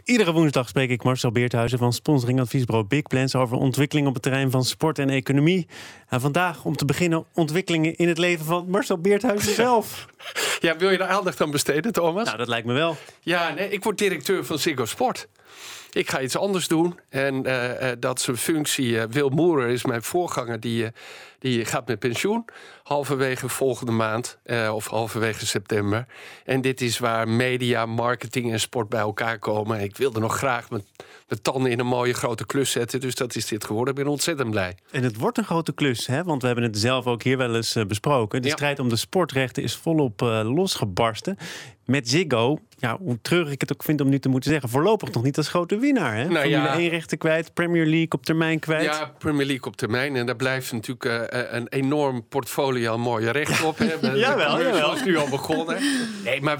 Iedere woensdag spreek ik Marcel Beerthuizen van sponsoringadviesbureau Big Plans over ontwikkelingen op het terrein van sport en economie. En vandaag, om te beginnen, ontwikkelingen in het leven van Marcel Beerthuizen zelf. Ja, wil je daar aandacht aan besteden, Thomas? Nou, dat lijkt me wel. Ja, nee, ik word directeur van Ziggo Sport. Ik ga iets anders doen. En dat is een functie. Wil Moerer is mijn voorganger. Die gaat met pensioen. Halverwege volgende maand. Of halverwege september. En dit is waar media, marketing en sport bij elkaar komen. Ik wilde nog graag mijn tanden in een mooie grote klus zetten. Dus dat is dit geworden. Ik ben ontzettend blij. En het wordt een grote klus, hè? Want we hebben het zelf ook hier wel eens besproken. De strijd om de sportrechten is volop losgebarsten. Met Ziggo, ja, hoe treurig ik het ook vind om nu te moeten zeggen, voorlopig nog niet als grote winnaar. Hè? Nou, Formule 1-rechten kwijt, Premier League op termijn kwijt. Ja, Premier League op termijn. En daar blijft natuurlijk een enorm portfolio aan mooie rechten op. Jawel. Dat is nu al begonnen. Nee, maar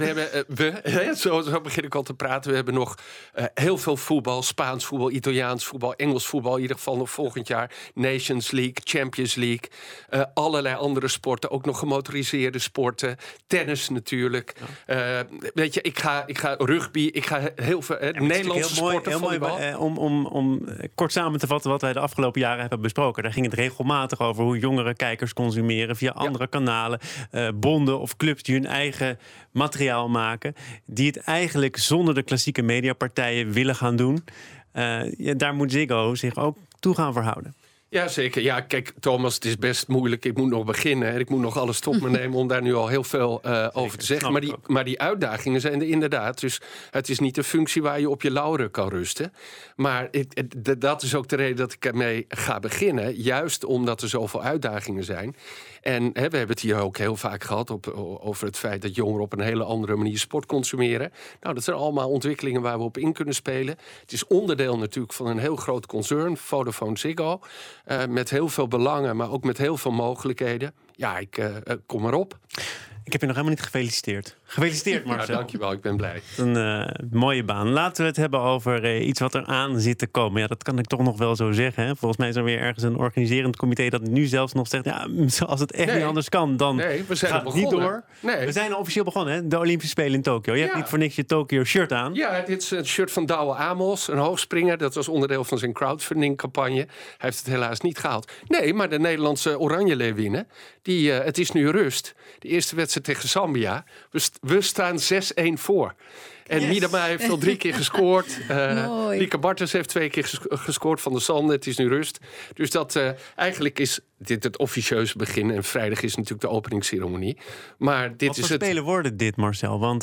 zo begin ik al te praten. We hebben nog heel veel voetbal. Spaans voetbal, Italiaans voetbal, Engels voetbal. In ieder geval nog volgend jaar. Nations League, Champions League. Allerlei andere sporten. Ook nog gemotoriseerde sporten. Tennis natuurlijk. Ja. Weet je, ik ga rugby. Ik ga heel veel Nederlandse sporten. Heel mooi om kort samen te vatten wat wij de afgelopen jaren hebben besproken. Daar ging het regelmatig over hoe jongere kijkers consumeren via andere kanalen. Bonden of clubs die hun eigen materiaal maken. Die het eigenlijk zonder de klassieke mediapartijen willen gaan doen. Daar moet Ziggo zich ook toe gaan verhouden. Ja, zeker. Ja, kijk, Thomas, het is best moeilijk. Ik moet nog beginnen en ik moet nog alles tot me nemen om daar nu al heel veel over te zeggen. Maar die uitdagingen zijn er inderdaad. Dus het is niet een functie waar je op je lauren kan rusten. Maar dat is ook de reden dat ik ermee ga beginnen. Juist omdat er zoveel uitdagingen zijn. En we hebben het hier ook heel vaak gehad over het feit dat jongeren op een hele andere manier sport consumeren. Nou, dat zijn allemaal ontwikkelingen waar we op in kunnen spelen. Het is onderdeel natuurlijk van een heel groot concern, Vodafone Ziggo. Met heel veel belangen, maar ook met heel veel mogelijkheden. Ja, kom maar op. Ik heb je nog helemaal niet gefeliciteerd. Gefeliciteerd, Marcel. Ja, dankjewel, ik ben blij. Een mooie baan. Laten we het hebben over iets wat er aan zit te komen. Ja, dat kan ik toch nog wel zo zeggen. Hè? Volgens mij is er weer ergens een organiserend comité dat nu zelfs nog zegt, ja, als het echt niet anders kan, dan we zijn gaat het niet door. Nee. We zijn officieel begonnen, hè? De Olympische Spelen in Tokio. Je hebt niet voor niks je Tokio-shirt aan. Ja, dit is een shirt van Douwe Amos, een hoogspringer. Dat was onderdeel van zijn crowdfunding-campagne. Hij heeft het helaas niet gehaald. Nee, maar de Nederlandse Oranje-leeuwinnen, het is nu rust. De eerste wedstrijd tegen Zambia. We staan 6-1 voor. En Miedema heeft al 3 keer gescoord. Lieke Bartels heeft 2 keer gescoord van de Sande. Het is nu rust. Dus eigenlijk is dit het officieuze begin. En vrijdag is natuurlijk de openingsceremonie. Maar wat voor spelen worden dit, Marcel? Want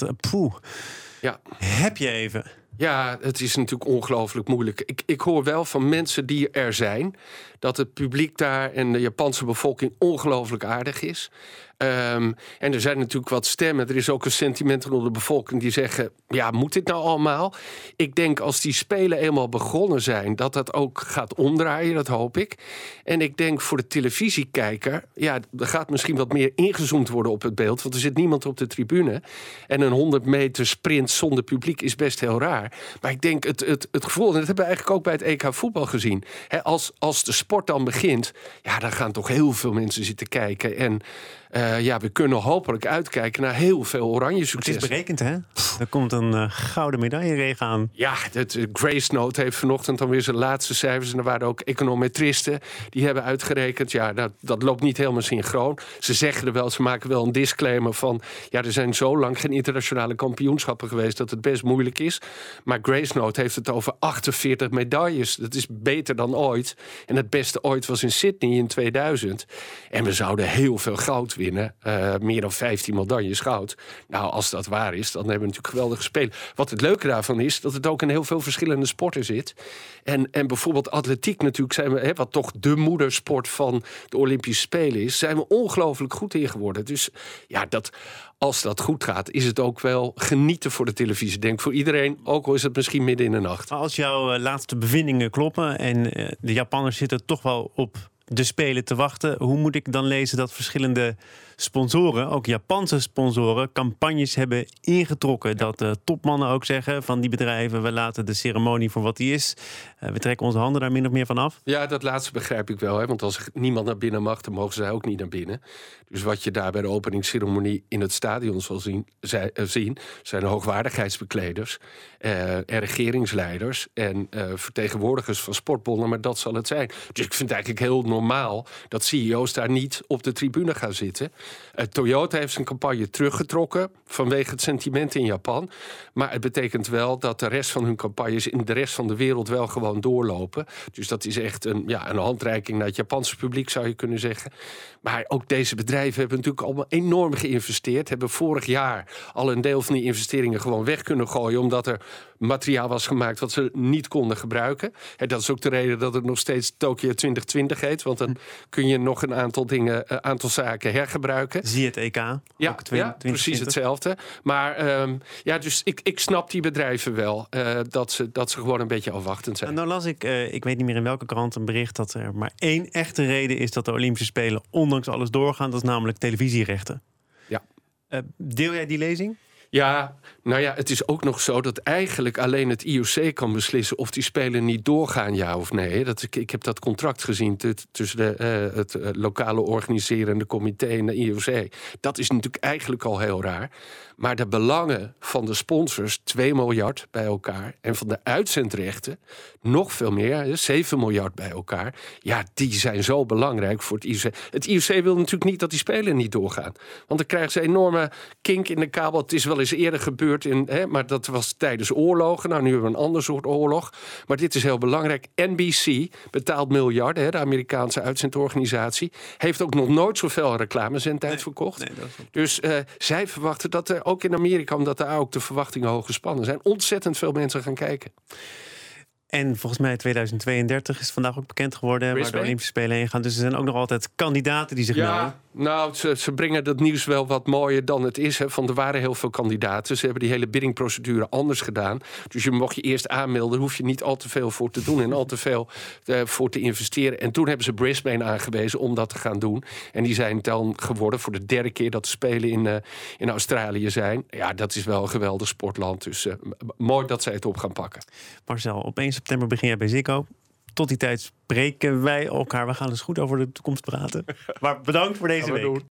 heb je even... Ja, het is natuurlijk ongelooflijk moeilijk. Ik hoor wel van mensen die er zijn dat het publiek daar en de Japanse bevolking ongelooflijk aardig is. En er zijn natuurlijk wat stemmen. Er is ook een sentiment onder de bevolking die zeggen, ja, moet dit nou allemaal? Ik denk als die spelen eenmaal begonnen zijn, dat ook gaat omdraaien, dat hoop ik. En ik denk voor de televisiekijker, ja, er gaat misschien wat meer ingezoomd worden op het beeld, want er zit niemand op de tribune. En een 100 meter sprint zonder publiek is best heel raar. Maar ik denk het gevoel, en dat hebben we eigenlijk ook bij het EK voetbal gezien. Als de sport dan begint, ja, dan gaan toch heel veel mensen zitten kijken. En we kunnen hopelijk uitkijken naar heel veel oranje succes. Het is berekend, hè? Er komt een gouden medailleregen aan. Ja, Grace Note heeft vanochtend dan weer zijn laatste cijfers. En er waren ook econometristen die hebben uitgerekend. Ja, dat loopt niet helemaal synchroon. Ze zeggen er wel, ze maken wel een disclaimer van, ja, er zijn zo lang geen internationale kampioenschappen geweest dat het best moeilijk is. Maar Grace Note heeft het over 48 medailles. Dat is beter dan ooit. En het beste ooit was in Sydney in 2000. En we zouden heel veel goud winnen. Meer dan 15 medailles goud. Nou, als dat waar is, dan hebben we natuurlijk geweldige spelen. Wat het leuke daarvan is, dat het ook in heel veel verschillende sporten zit. En bijvoorbeeld atletiek natuurlijk, zijn we, wat toch de moedersport van de Olympische Spelen is, zijn we ongelooflijk goed in geworden. Dus ja, als dat goed gaat, is het ook wel genieten voor de televisie. Denk voor iedereen, ook al is het misschien midden in de nacht. Als jouw laatste bevindingen kloppen en de Japanners zitten toch wel op de Spelen te wachten, hoe moet ik dan lezen dat verschillende sponsoren, ook Japanse sponsoren, campagnes hebben ingetrokken. Dat de topmannen ook zeggen van die bedrijven, we laten de ceremonie voor wat die is. We trekken onze handen daar min of meer van af. Ja, dat laatste begrijp ik wel. Hè? Want als er niemand naar binnen mag, dan mogen zij ook niet naar binnen. Dus wat je daar bij de openingsceremonie in het stadion zal zien zijn hoogwaardigheidsbekleders, regeringsleiders en vertegenwoordigers van sportbonden. Maar dat zal het zijn. Dus ik vind het eigenlijk heel normaal dat CEO's daar niet op de tribune gaan zitten. Toyota heeft zijn campagne teruggetrokken vanwege het sentiment in Japan. Maar het betekent wel dat de rest van hun campagnes in de rest van de wereld wel gewoon doorlopen. Dus dat is echt een handreiking naar het Japanse publiek, zou je kunnen zeggen. Maar ook deze bedrijven hebben natuurlijk allemaal enorm geïnvesteerd. Hebben vorig jaar al een deel van die investeringen gewoon weg kunnen gooien, omdat er materiaal was gemaakt wat ze niet konden gebruiken. En dat is ook de reden dat het nog steeds Tokyo 2020 heet. Want dan kun je nog een aantal zaken hergebruiken. Zie het EK. Ja, precies hetzelfde. Maar dus ik snap die bedrijven wel. Dat ze gewoon een beetje afwachtend zijn. Nou las ik weet niet meer in welke krant, een bericht dat er maar één echte reden is dat de Olympische Spelen ondanks alles doorgaan. Dat is namelijk televisierechten. Ja. Deel jij die lezing? Ja, nou ja, het is ook nog zo dat eigenlijk alleen het IOC kan beslissen of die Spelen niet doorgaan, ja of nee. Ik heb dat contract gezien tussen het lokale organiserende comité en de IOC. Dat is natuurlijk eigenlijk al heel raar. Maar de belangen van de sponsors, 2 miljard bij elkaar, en van de uitzendrechten nog veel meer, 7 miljard bij elkaar. Ja, die zijn zo belangrijk voor het IOC. Het IOC wil natuurlijk niet dat die Spelen niet doorgaan. Want dan krijgen ze een enorme kink in de kabel. Het is wel eens eerder gebeurd, maar dat was tijdens oorlogen. Nou, nu hebben we een ander soort oorlog. Maar dit is heel belangrijk. NBC betaalt miljarden, de Amerikaanse uitzendorganisatie. Heeft ook nog nooit zoveel reclamezendtijd verkocht. Nee, dus zij verwachten dat er ook in Amerika, omdat daar ook de verwachtingen hoog gespannen zijn, ontzettend veel mensen gaan kijken. En volgens mij 2032 is vandaag ook bekend geworden waar de Olympische Spelen heen gaan. Dus er zijn ook nog altijd kandidaten die zich melden. Nou, ze brengen dat nieuws wel wat mooier dan het is. Hè. Er waren heel veel kandidaten. Ze hebben die hele biddingprocedure anders gedaan. Dus je mocht je eerst aanmelden. Daar hoef je niet al te veel voor te doen en al te veel voor te investeren. En toen hebben ze Brisbane aangewezen om dat te gaan doen. En die zijn dan geworden voor de 3e keer dat de Spelen in Australië zijn. Ja, dat is wel een geweldig sportland. Dus mooi dat zij het op gaan pakken. Marcel, op 1 september begin jij bij Ziggo. Tot die tijd spreken wij elkaar. We gaan eens goed over de toekomst praten. Maar bedankt voor deze week.